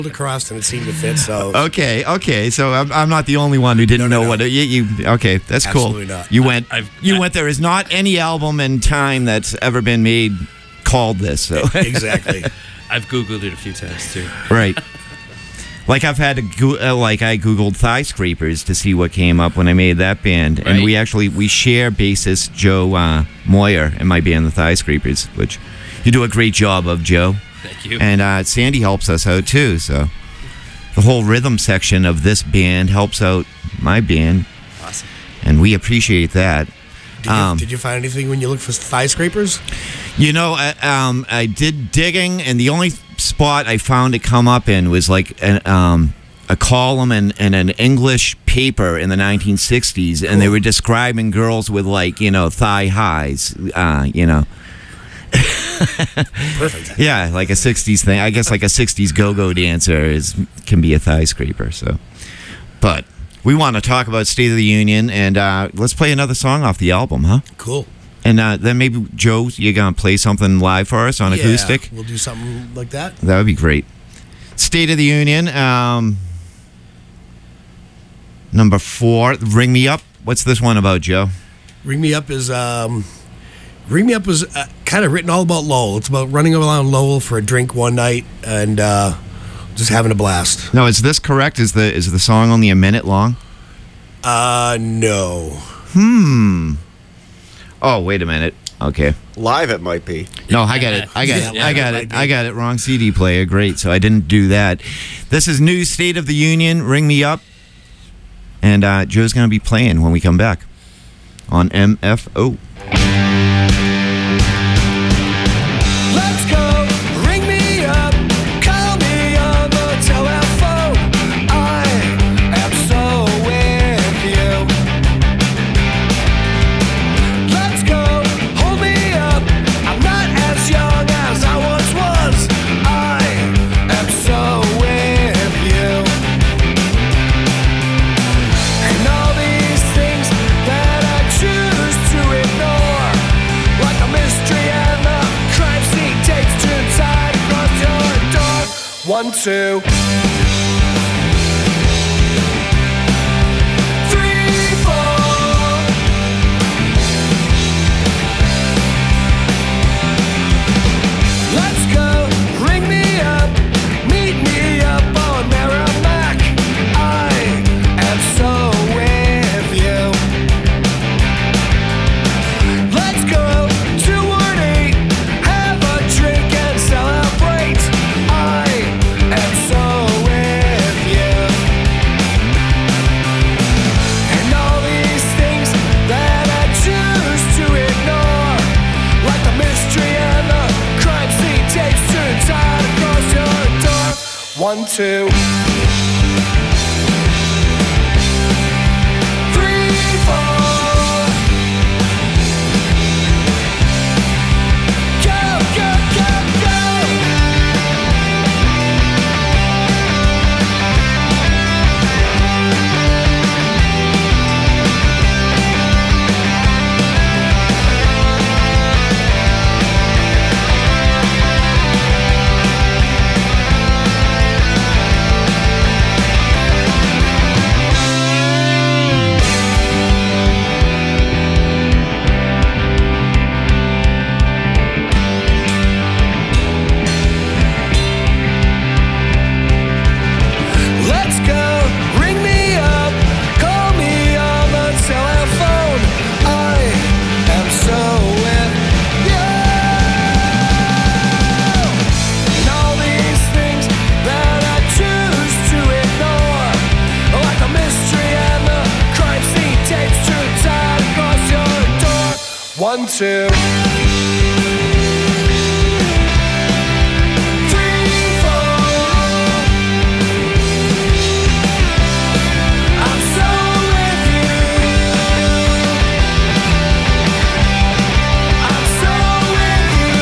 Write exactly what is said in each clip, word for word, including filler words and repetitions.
across and it seemed to fit. So okay, okay. So I'm, I'm not the only one who didn't No, no, know no. what it, you, you. Okay, that's Absolutely cool. not. You went. I've- you I- went. There is not any album in time that's ever been made called this. So exactly. I've Googled it a few times too. right. Like I've had to go, uh, like I googled Thigh Scrapers to see what came up when I made that band, and Right. we actually we share bassist Joe uh, Moyer in my band, the Thigh Scrapers, which you do a great job of, Joe. Thank you. And uh, Sandy helps us out too. So the whole rhythm section of this band helps out my band, Awesome. and we appreciate that. Did you, Um, did you find anything when you looked for thigh scrapers? You know, I, um, I did digging, and the only spot I found it come up in was like an, um, a column in, in an English paper in the nineteen sixties, and they were describing girls with like you know thigh highs, uh, you know. Perfect. Yeah, like a sixties thing. I guess like a sixties go-go dancer is can be a thigh scraper. So, but we want to talk about State of the Union, and uh, let's play another song off the album, huh? Cool. And uh, then maybe Joe, you're gonna play something live for us on Yeah, acoustic. We'll do something like that. That would be great. State of the Union, um, number four. Ring Me Up. What's this one about, Joe? Ring Me Up is um, Ring Me Up was uh, kind of written all about Lowell. It's about running around Lowell for a drink one night and uh, just having a blast. No, is this correct? Is the is the song only a minute long? Uh, no. Hmm. Oh, wait a minute. Okay. Live it might be. No, I got it. I got Yeah, it. yeah, I got I it. did. I got it. Wrong C D player. Great. So I didn't do that. This is new State of the Union. Ring Me Up. And uh, Joe's going to be playing when we come back on M F O. Let's go, ring me up, call me on the telephone. I am so with you. Let's go, hold me up. I'm not as young as I once was. I am so with you. And all these things that I choose to ignore, like a mystery and the crime scene takes turns side across your door. One, two, three, four. Let's go, ring me up, meet me up on Merrimack. I am so with you. Let's go to Ward eight, have a drink and celebrate. I am so with you. And all these things that I choose to ignore, like the mystery and the crime scene takes turns out across your door. One, two, three, four. Go, go, go, go. Let's go, ring me up, call me on the telephone. I am so with you. And all these things that I choose to ignore, like the mystery and the crime scene takes turns out across your door. One, two. Three, four. I'm so with you. I'm so with you.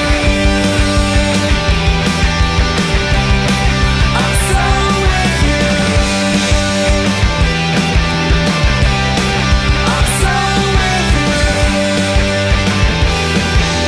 I'm so with you. I'm so with you.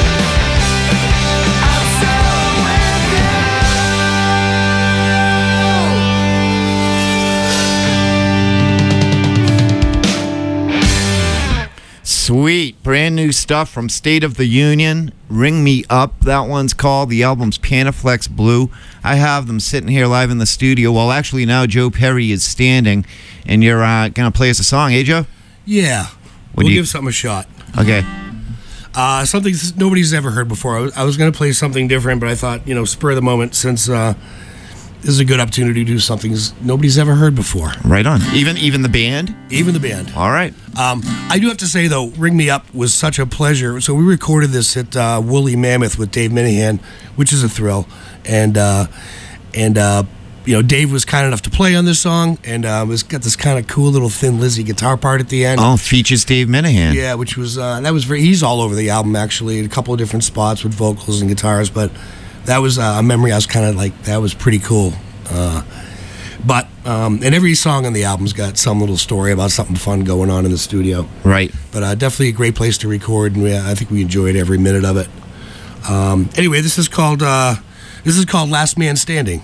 brand new stuff from State of the Union. Ring Me Up, that one's called. The album's Panaflex Blue. I have them sitting here live in the studio. Well, actually, now Joe Perry is standing, and you're uh, going to play us a song, eh, Joe? Yeah. What we'll do you- give something a shot. Okay. Uh, something nobody's ever heard before. I was, I was going to play something different, but I thought, you know, spur of the moment, since uh, this is a good opportunity to do something nobody's ever heard before. Right on. Even even the band? Even the band. All right. Um, I do have to say, though, Ring Me Up was such a pleasure. So we recorded this at uh, Woolly Mammoth with Dave Minahan, which is a thrill. And, uh, and uh, you know, Dave was kind enough to play on this song, and uh, it's got this kind of cool little Thin Lizzy guitar part at the end. Oh, features Dave Minahan. Yeah, which was, uh, that was very, he's all over the album, actually, in a couple of different spots with vocals and guitars, but that was uh, a memory I was kind of like, that was pretty cool. Uh, but, um, and every song on the album's got some little story about something fun going on in the studio. Right. But uh, definitely a great place to record, and we, I think we enjoyed every minute of it. Um, anyway, this is called, uh, this is called Last Man Standing.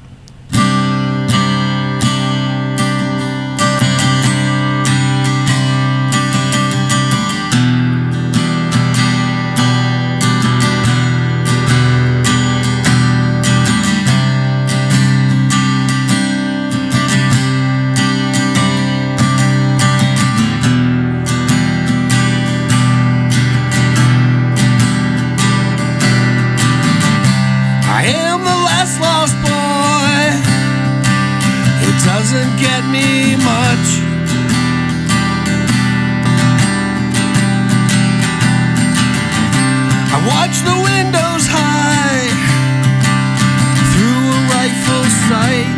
I am the last lost boy who doesn't get me much. I watch the windows high through a rifle sight.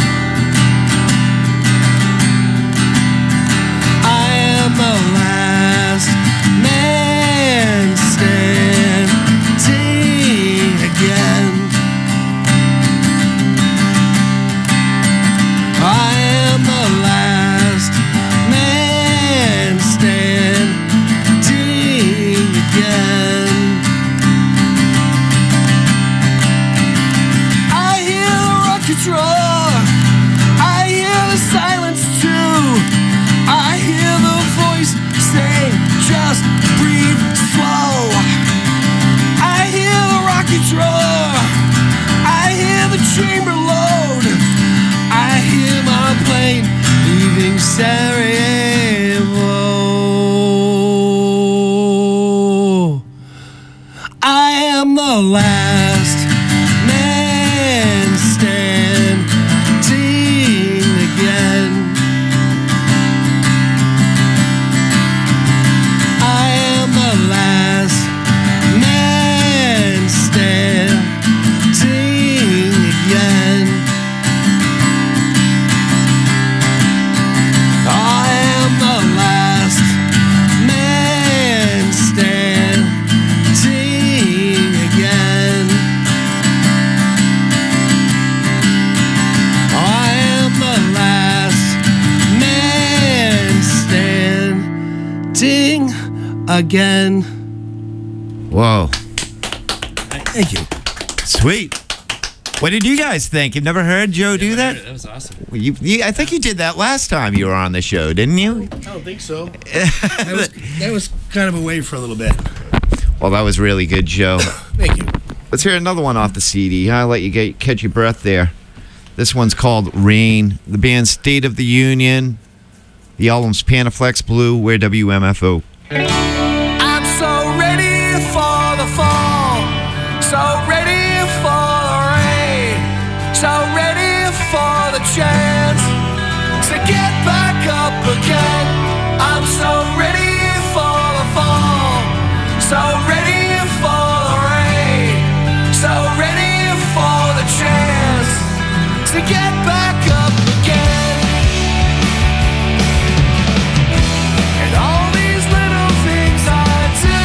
I am the last man standing again. I am the last man standing again. I hear the rockets roar. I hear the silence too. I hear the voice say, just breathe slow. I hear the rockets roar. I hear the chamber load. I hear my plane leaving Sarajevo. I am the last man standing again. I am the last man standing again. I am the last man standing again. I am the last man standing again. Whoa. Thank you. Sweet. What did you guys think? You've never heard Joe do that? That was awesome. Well, you, you, I think you did that last time you were on the show, didn't you? I don't think so. that, was, that was kind of away for a little bit. Well, that was really good, Joe. Thank you. Let's hear another one off the C D. I'll let you get, catch your breath there. This one's called Rain. The band's State of the Union. The album's Panaflex Blue. We're W M F O. I'm so ready for the fall, so ready for the rain, so ready for the chance to get back up again. I'm so ready for the fall, so ready for the rain, so ready for the chance to get back up again. And all these little things I do,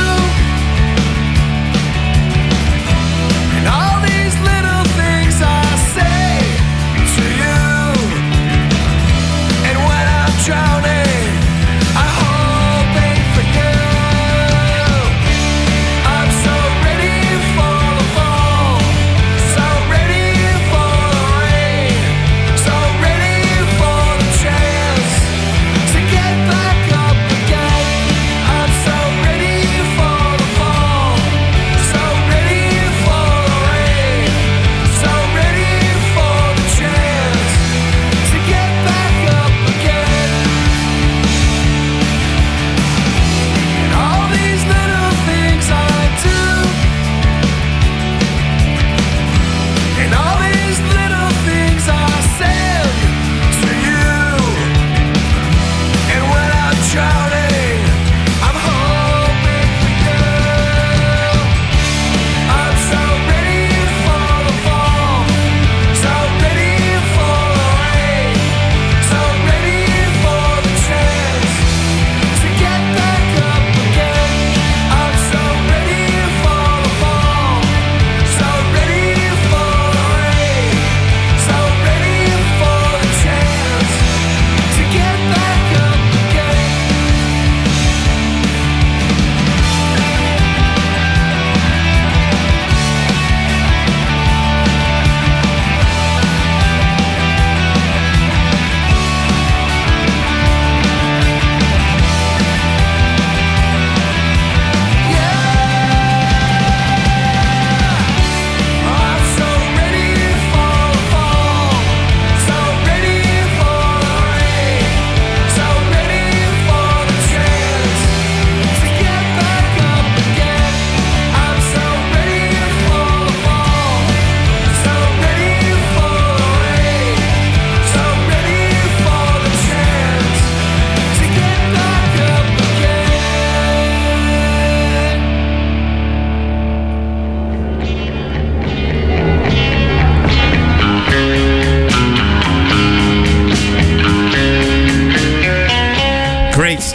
and all these little things I say to you, and when I'm drowning, I hoping for you. I'm so ready for the fall, so ready for the rain,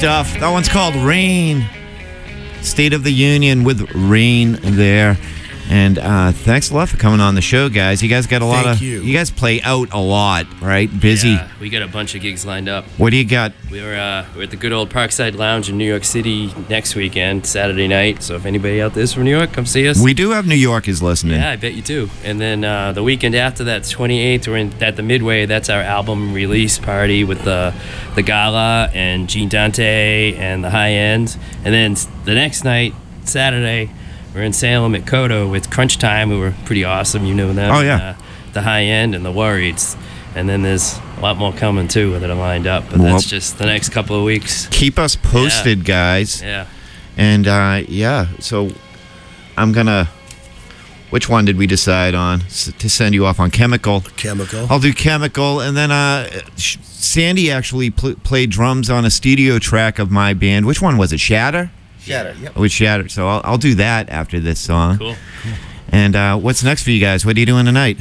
stuff. That one's called Rain. State of the Union with Rain there. And uh, thanks a lot for coming on the show, guys. You guys got a lot Thank of... you. You guys play out a lot, right? Busy. Yeah, we got a bunch of gigs lined up. What do you got? We were, uh, we're at the good old Parkside Lounge in New York City next weekend, Saturday night. So if anybody out there is from New York, come see us. We do have New Yorkers listening. Yeah, I bet you do. And then uh, the weekend after that, twenty-eighth, we're in, at the Midway. That's our album release party with the the Gala and Gene Dante and the High End. And then the next night, Saturday, we're in Salem at Kodo with Crunch Time, who were pretty awesome. You know them. Oh, yeah. Uh, the High End and the Worrieds. And then there's a lot more coming, too, that are lined up. But Well, that's just the next couple of weeks. Keep us posted, guys. Yeah. And, uh, yeah, so I'm going to... Which one did we decide on S- to send you off on? Chemical. Chemical. I'll do Chemical. And then uh, Sh- Sandy actually pl- played drums on a studio track of my band. Which one was it? Shatter? Shatter, yep. With Shatter. So I'll, I'll do that after this song. Cool. And uh, what's next for you guys? What are you doing tonight?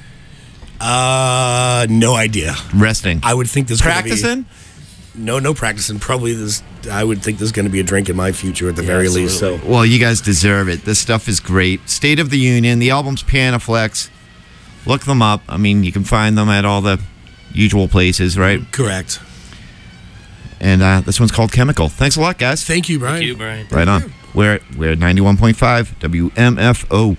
Uh, no idea. Resting. I would think there's gonna be- Practicing? No, no practicing. Probably this. I would think there's going to be a drink in my future at the very least. So Well, you guys deserve it. This stuff is great. State of the Union. The album's Panaflex. Look them up. I mean, you can find them at all the usual places, right? correct. And uh, this one's called Chemical. Thanks a lot, guys. Thank you, Brian. Thank you, Brian. Right on. We're we're at ninety-one point five W M F O.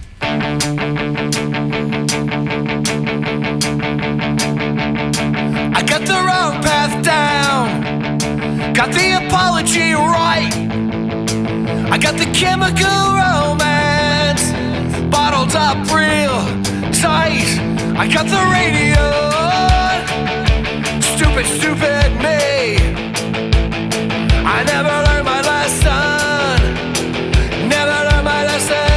I got the wrong path down, got the apology right. I got the chemical romance bottled up real tight. I got the radio, stupid, stupid me. I never learned my lesson, never learned my lesson.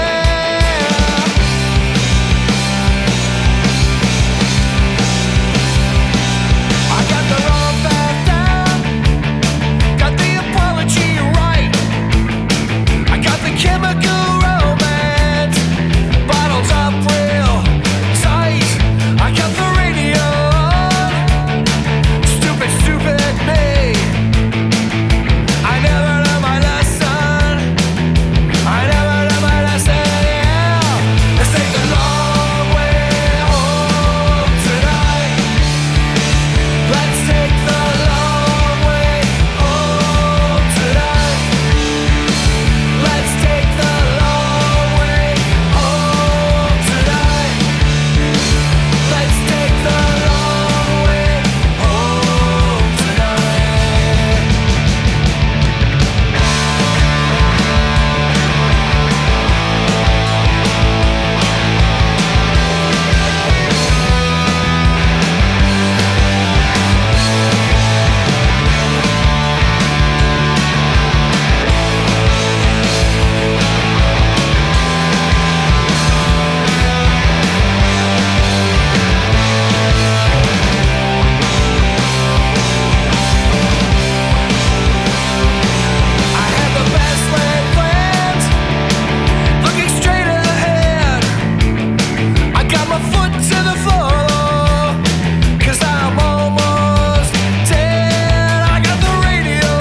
I got the wrong back down, got the apology right. I got the chemical romance bottled up real tight. I got the radio, stupid, stupid me. I never learned my lesson, I never learned my lesson, yeah. Let's take the long way home tonight. Let's take the long way home tonight. Let's take the long way home tonight. Let's take the long way home tonight. I had the best laid plans, looking straight ahead. I got my foot to the floor, cause I'm almost dead. I got the radio,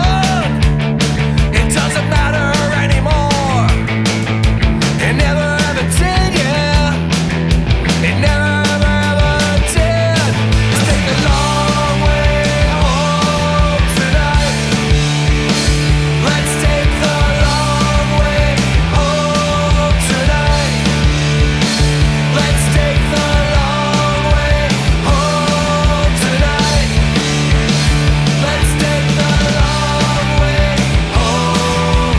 it doesn't matter anymore. It never ever did, yeah. It never ever ever did. Let's take the long way home tonight. Let's take the long way home tonight. Let's take the long way home tonight. Let's take the long way home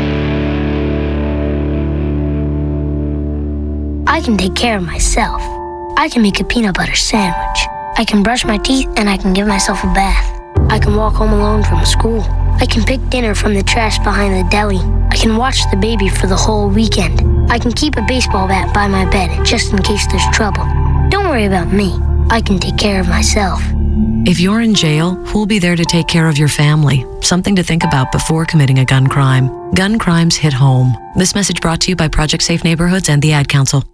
I can take care of myself. I can make a peanut butter sandwich. I can brush my teeth and I can give myself a bath. I can walk home alone from school. I can pick dinner from the trash behind the deli. I can watch the baby for the whole weekend. I can keep a baseball bat by my bed just in case there's trouble. Don't worry about me. I can take care of myself. If you're in jail, who'll be there to take care of your family? Something to think about before committing a gun crime. Gun crimes hit home. This message brought to you by Project Safe Neighborhoods and the Ad Council.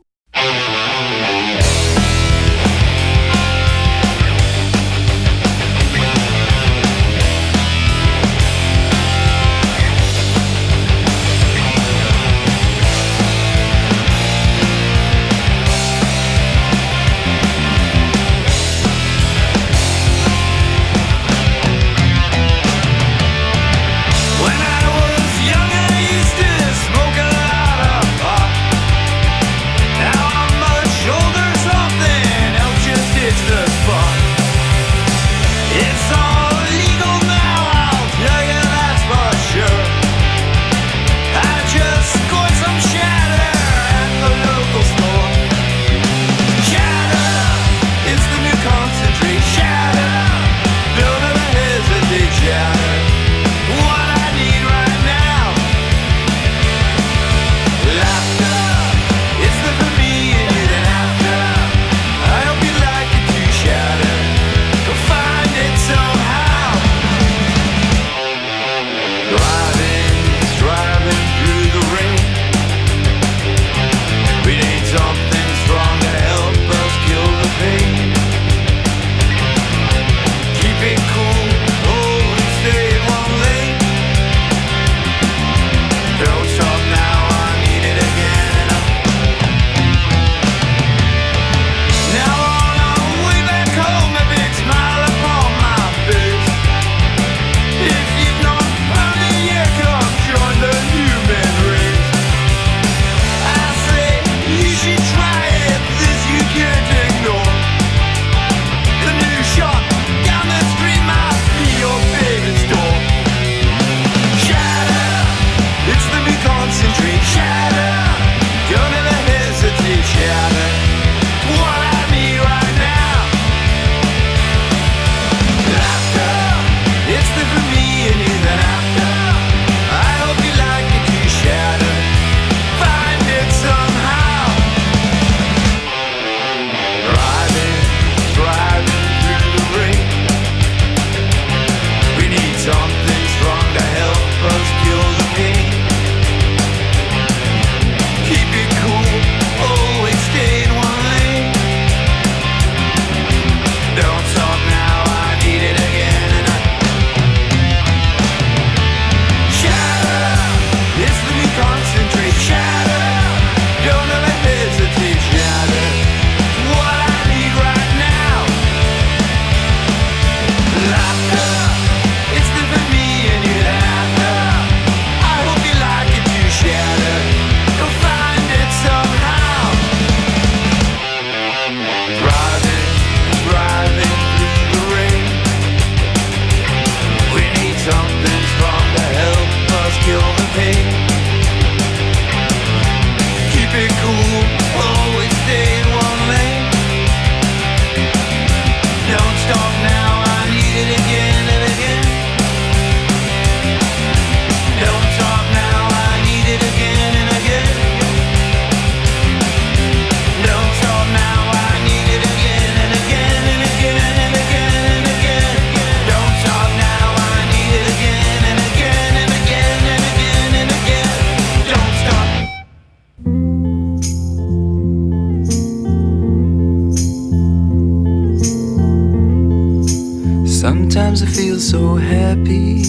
Sometimes I feel so happy.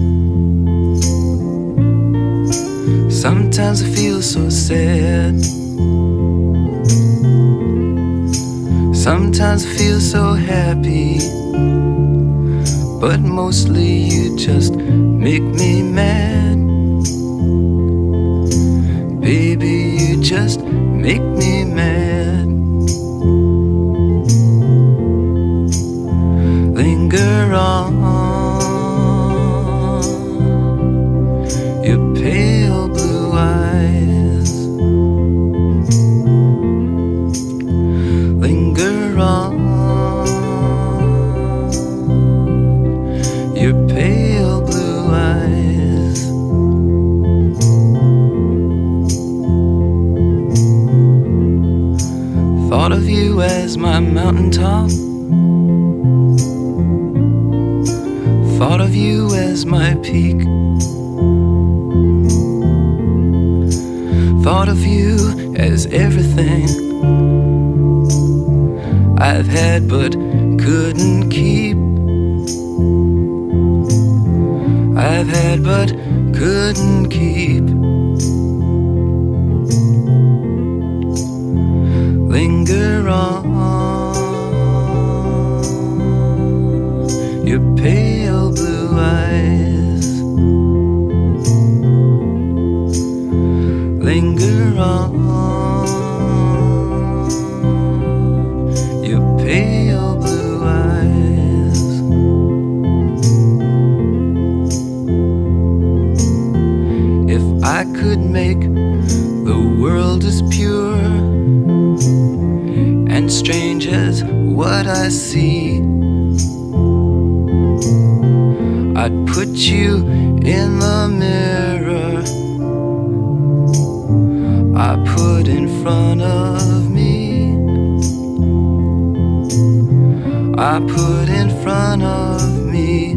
Sometimes I feel so sad. Sometimes I feel so happy, but mostly you just make me mad. Baby, you just make me mad. Linger on, your pale blue eyes. Linger Thought of you as my mountaintop. Thought of you as my peak. Thought of you as everything I've had but couldn't keep. I've had but couldn't keep. Linger on, your pale blue eyes. Linger on, your pale blue eyes. If I could make the world as pure and strange as what I see, I'd put you in the mirror I put in front of me. I put in front of me.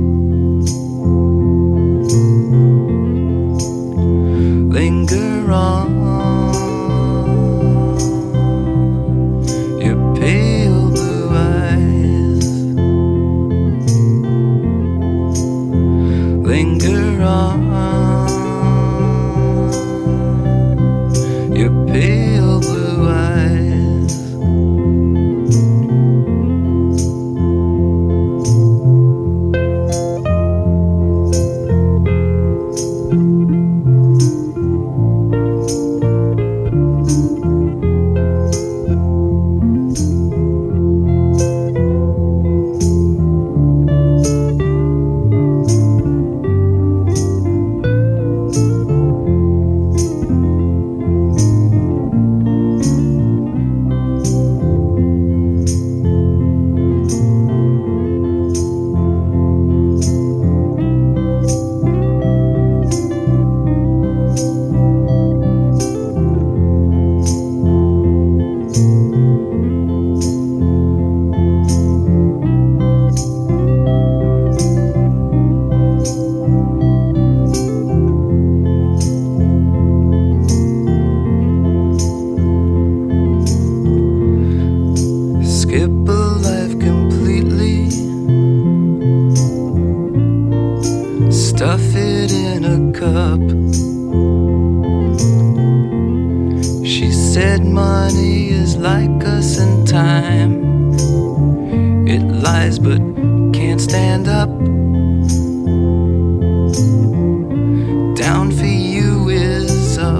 Linger on, your pale blue eyes. Linger on, your pale blue eyes. Skip a life completely, stuff it in a cup. She said money is like us in time. It lies but can't stand up. Down for you is up.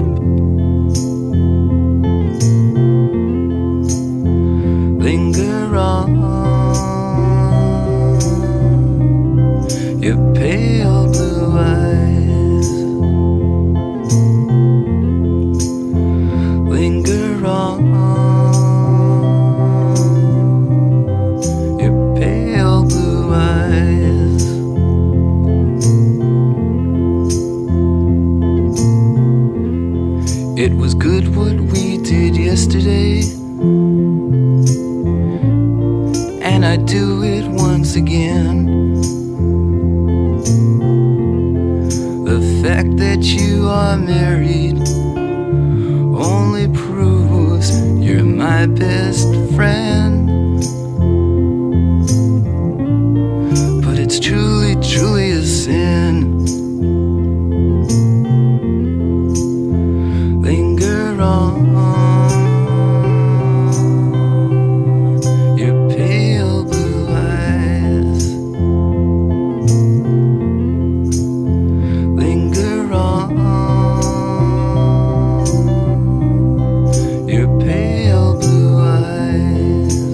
Linger on, your pale blue eyes. Linger on, your pale blue eyes. It was good what we did yesterday, and I'd do it once again. The fact that you are married only proves you're my best friend. But it's truly, truly a sin. Linger on, your pale blue eyes. Linger on, your pale blue eyes.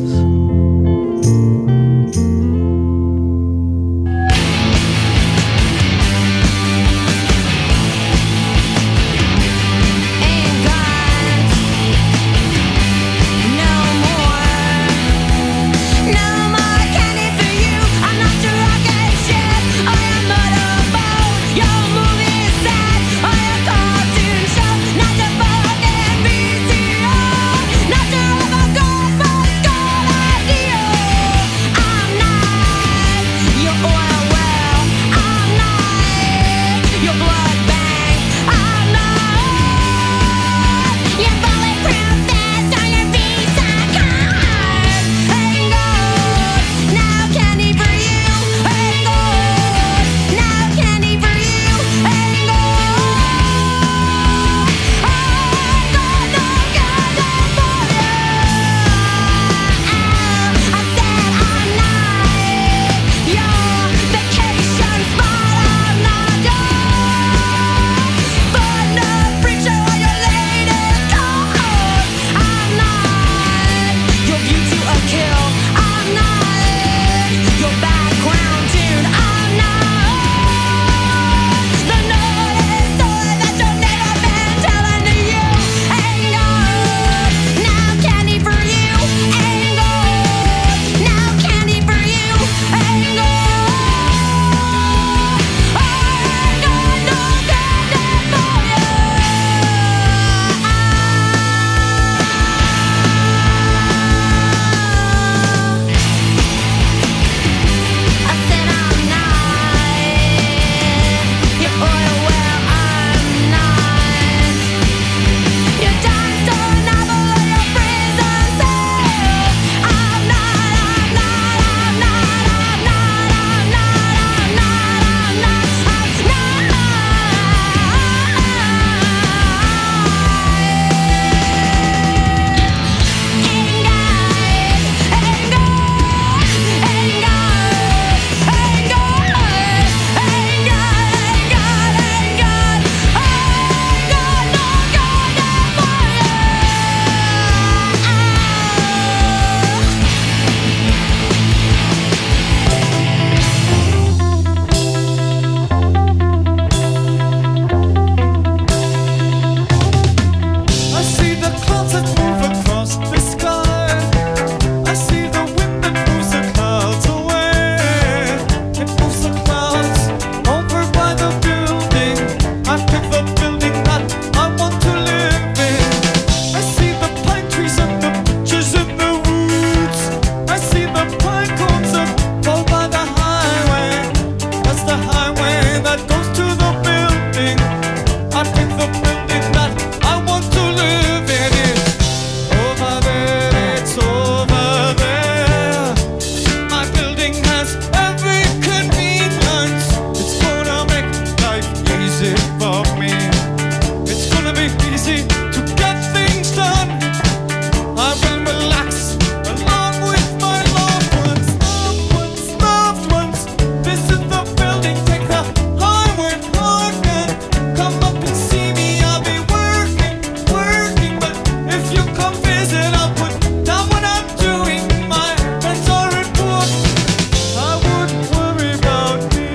easy to get things done. I will relax along with my loved ones, loved ones, loved ones. This is the building, take the highway park and come up and see me. I'll be working, working, but if you come visit, I'll put down what I'm doing. My friends are important. I wouldn't worry about me.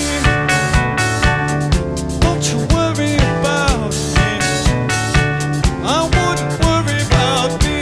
Don't you worry about me. I wouldn't worry about me.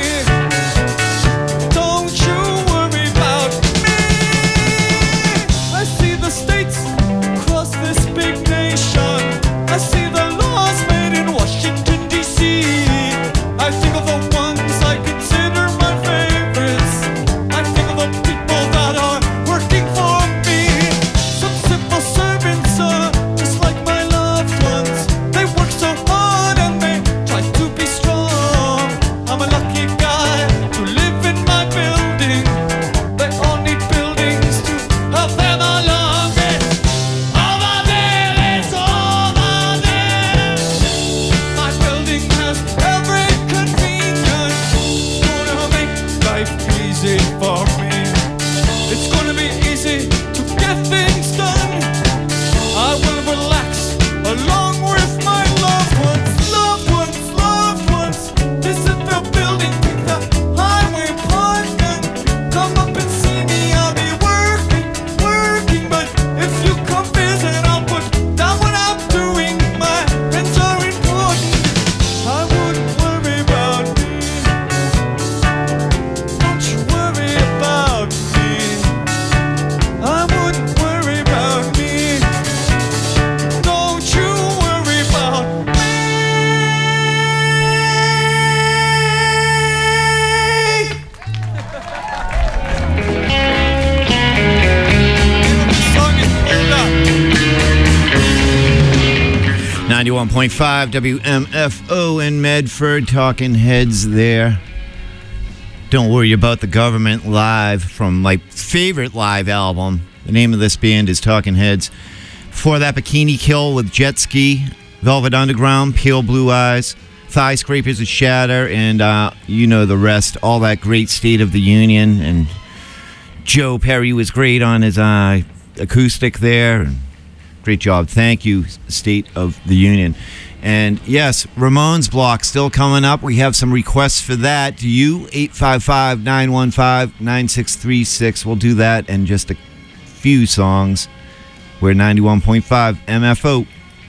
Don't you worry about me. I see the states across this big nation. I see the laws made in Washington, D C I think of the ones I consider my favorites. I think of the people that are working for me. Some simple servants are just like my loved ones. They work so hard and they try to be strong. I'm a lucky guy to live in my building. They all need buildings to help them along. It's over there, it's over there. My building has every convenience. Gonna make life easy for me. It's gonna be easy to get things done. I will relax along with my loved ones, loved ones, loved ones. This is the building, take the highway park and come up and see me. I'll be working, working, but if you come visit, I'll put down what I'm doing. My friends are important. I wouldn't worry about me. Don't you worry about me. I wouldn't worry about me. Don't you worry about me. This song is queued up. ninety-one point five W M F O in Medford, Talking Heads there. Don't Worry About the Government live from my favorite live album. The name of this band is Talking Heads. Before that, Bikini Kill with Jet Ski, Velvet Underground, Pale Blue Eyes, Thigh Scrapers of Shatter, and uh, you know the rest. All that great State of the Union. And Joe Perry was great on his uh, acoustic there. Great job. Thank you, State of the Union. And yes, Ramones block still coming up. We have some requests for that. Do you? eight five five, nine one five, nine six three six. We'll do that in just a few songs. We're ninety-one point five M F O.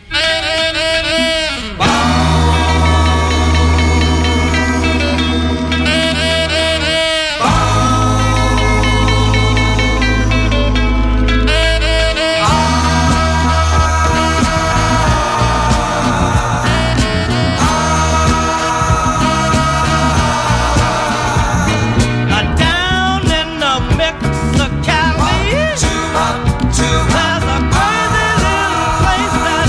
Down in the Mexicali, there's a crazy little place that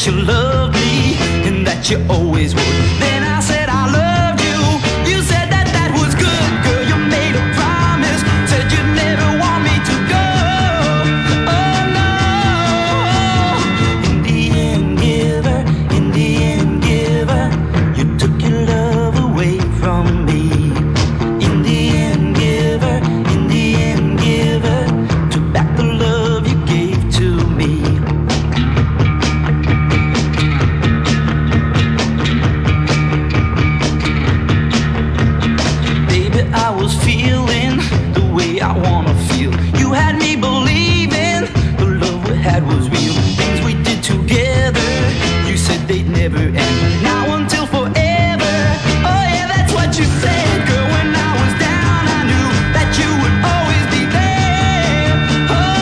you loved me and that you always would. Then I said I loved you. You said that that was good, girl. You made a promise, said you'd never want me to go. Oh no. Indian giver, Indian giver, you took your love away from me. Indian giver, Indian giver, took back the love you gave to me. Baby, I was feeling the way I wanna feel. You had me believing the love we had was real. Things we did together, you said they'd never end. Now until forever, oh yeah, that's what you said. Girl, when I was down, I knew that you would always be there. Oh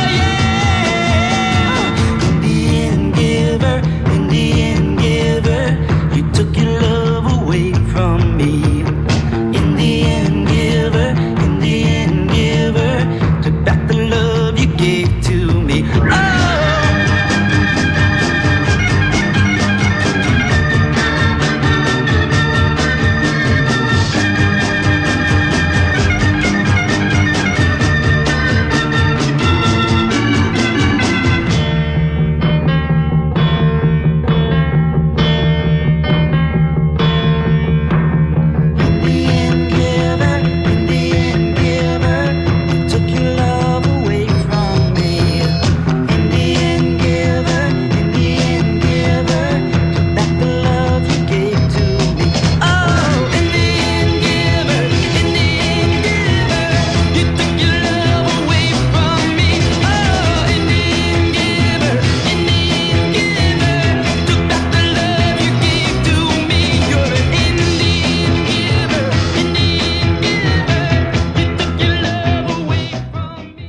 yeah. Indian giver, Indian giver, you took your love away from me. Indian giver, Indian giver, took back the love you gave to me. Oh. Indian giver, Indian giver, you took your love away from me. Indian giver, Indian giver, took back the love you gave to me. Oh, Indian giver, Indian giver, you took your love away from me. Oh, Indian giver, Indian giver, took back the love you gave to me. You're an Indian giver, Indian giver, you took your love away from me.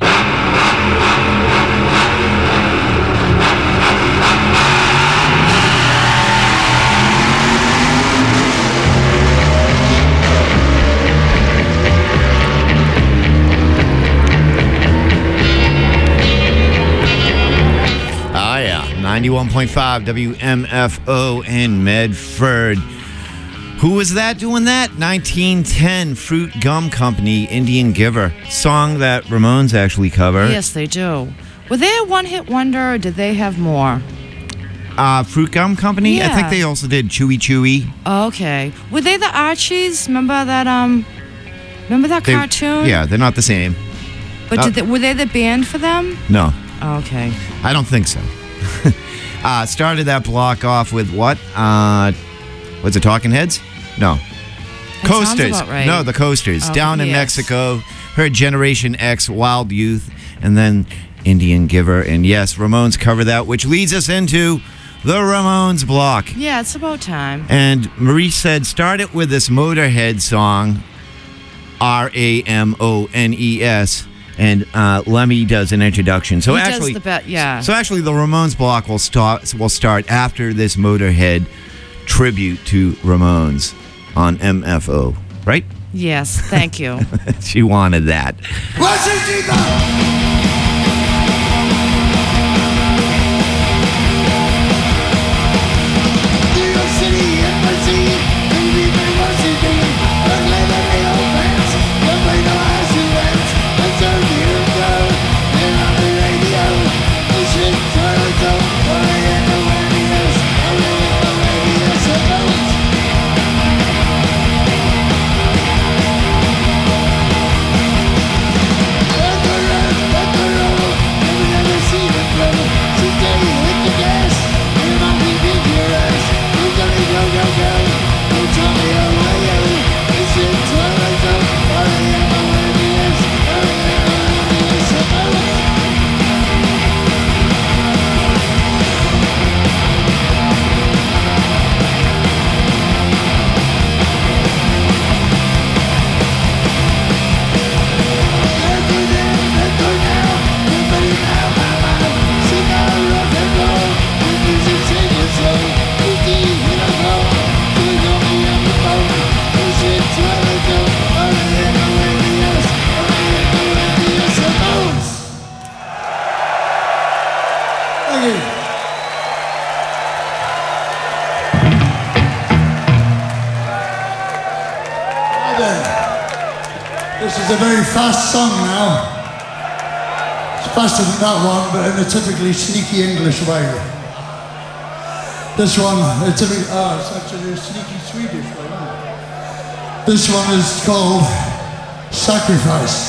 Oh, yeah. ninety-one point five W M F O in Medford. Who was that doing that? nineteen ten, Fruit Gum Company, Indian Giver. Song that Ramones actually cover. Yes, they do. Were they a one-hit wonder, or did they have more? Uh, Fruit Gum Company? I think Yeah. they also did Chewy Chewy. Okay. Were they the Archies? Remember that? Um, remember that They- cartoon? Yeah, they're not the same. But uh, did they, were they the band for them? No, Okay. I don't think so. uh, started that block off with what? Uh, was it Talking Heads? No. That sounds Coasters. about right. No, the Coasters. Oh, Down in yes. Mexico. Heard Generation X, Wild Youth, and then Indian Giver. And yes, Ramones cover that, which leads us into the Ramones block. Yeah, it's about time. And Marie said, start it with this Motorhead song, R A M O N E S. And uh, Lemmy does an introduction. So He does actually, the bet- yeah. So actually, the Ramones block will start. Will start after this Motorhead tribute to Ramones on M F O. Right? Yes, thank you. She wanted that. is a very fast song now. It's faster than that one, but in a typically sneaky English way. This one, it's, a, oh, it's actually a sneaky Swedish way. Isn't it? This one is called Sacrifice.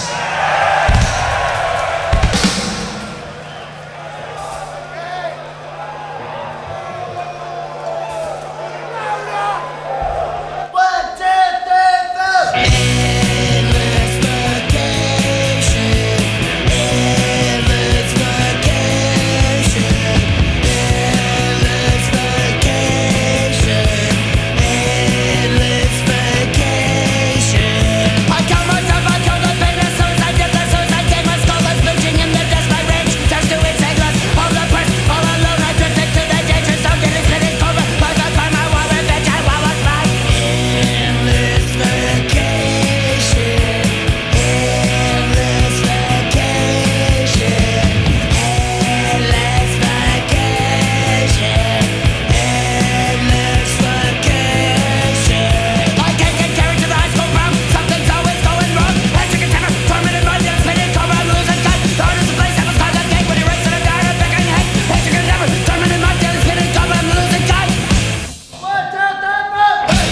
I count myself, I count the pain and suicide, death and suicide, take my skull and bleaching in the dust, my rage turns to insane lust. All depressed, all alone, I drifted to the dangerous zone, getting spinning cobra, like I find my wild revenge, I while was mine. Endless vacation, endless vacation, endless vacation, endless vacation. I can't get carried to the high school ground, something's always going wrong. Electric and terror, tormented by the spinning cobra, losing cut. The heart is the place that was called the gate when he races to the dark and beckoning head. Electric and terror, tormented by the spinning cobra, I'm losing cut. One, two, three, four.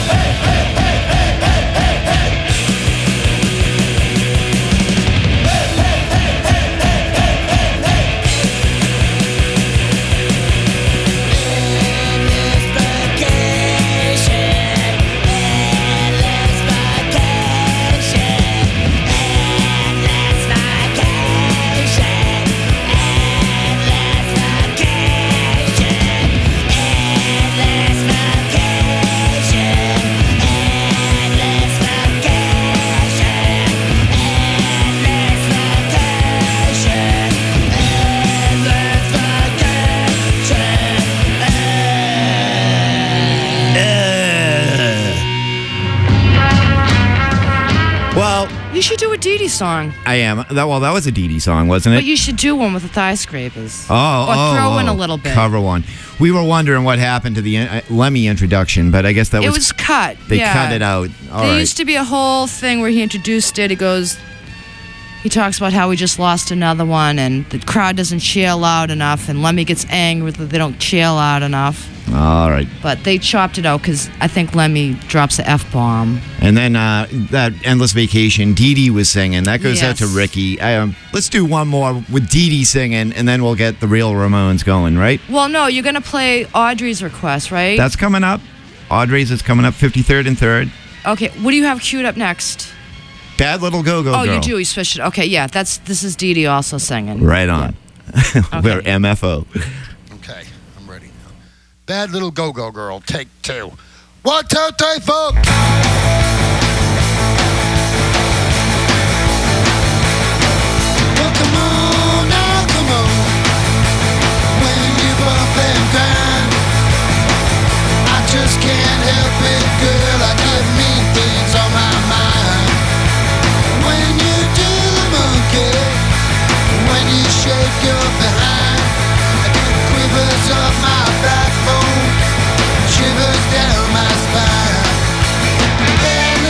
Endless vacation, endless vacation, endless vacation, endless vacation, endless vacation, endless vacation, endless Well, You should do a Dee Dee song, I am. That well, that was a Dee Dee song, wasn't it? but you should do one with the thigh scrapers. Oh, or oh, throw in oh, a little bit. Cover one. We were wondering what happened to the uh, Lemmy introduction, but I guess that It was, was cut. They yeah. cut it out. All there right. used to be a whole thing where he introduced it. He goes, he talks about how we just lost another one, and the crowd doesn't cheer loud enough, and Lemmy gets angry that they don't cheer loud enough. All right. But they chopped it out because I think Lemmy drops the F bomb. And then uh, that Endless Vacation, Dee Dee was singing. That goes out to Yes. Ricky. Um, let's do one more with Dee Dee singing, and then we'll get the real Ramones going, right? Well, no, you're gonna play Audrey's request, right? That's coming up. Audrey's is coming up, fifty-third and third. Okay. What do you have queued up next? Bad Little Go-Go oh, Girl. you do. You switched it. Okay, yeah. That's this is Dee Dee also singing. Right on. We're M F O. Okay, I'm ready now. Bad Little Go-Go Girl, take two. One, two, three, four. Well, come on, now come on. When you bump and grind, I just can't help it, girl. I get mean things on my mind. When you do the monkey, when you shake your behind, I get quivers up my backbone, shivers down my spine. Bad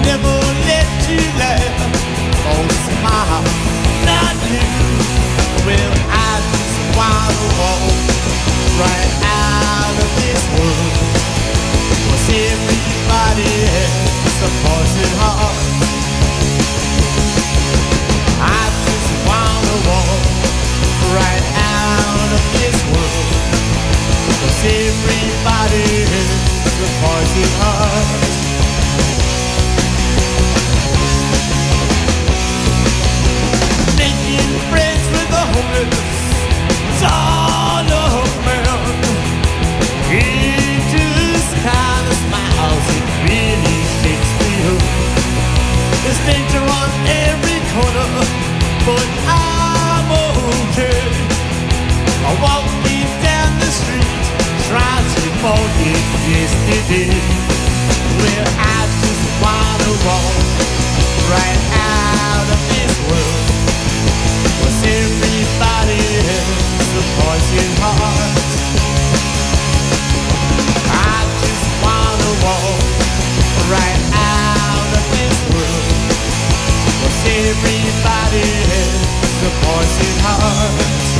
never let you laugh or smile. Not you. Well, I just wanna walk right out of this world. 'Cause everybody has a poison heart. I just wanna walk right out of this world. 'Cause everybody has a poison heart. Making friends with the homeless, it's all around. He just kind of smiles, it really shakes me up. There's danger on every corner, but I'm okay. I'm walking down the street, trying to forget yesterday. Well, I just wanna walk right out of this world. 'Cause everybody has a poison heart. I just wanna walk right out of this world. 'Cause everybody has a poison heart.